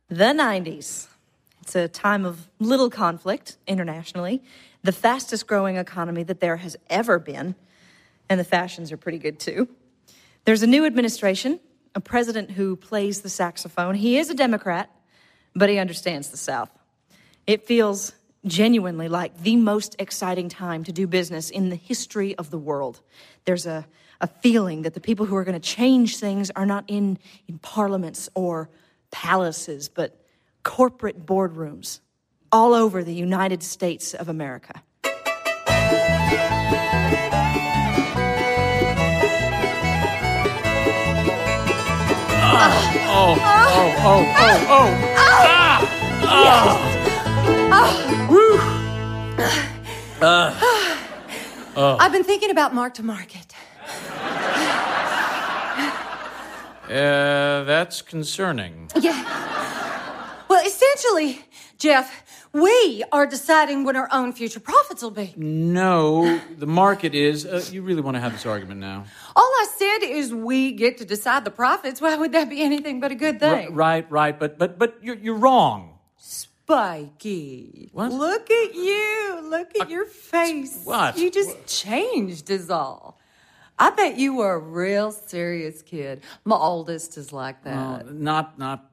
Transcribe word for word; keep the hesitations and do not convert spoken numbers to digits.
The nineties. It's a time of little conflict internationally, the fastest growing economy that there has ever been, and the fashions are pretty good too. There's a new administration, a president who plays the saxophone. He is a Democrat, but he understands the South. It feels genuinely like the most exciting time to do business in the history of the world. There's a, a feeling that the people who are going to change things are not in, in parliaments or palaces, but corporate boardrooms all over the United States of America. Oh, oh, oh, oh, oh, oh. Ah! Ah! Woo! Uh, oh. I've been thinking about Mark to Market. Uh, that's concerning. Yeah. Well, essentially, Jeff, we are deciding what our own future profits will be. No, the market is. Uh, you really want to have this argument now? All I said is we get to decide the profits. Why would that be anything but a good thing? R- right, right, but but but you're you're wrong. Spikey. What? Look at you. Look at uh, your face. What? You just what? changed is all. I bet you were a real serious kid. My oldest is like that. No, not not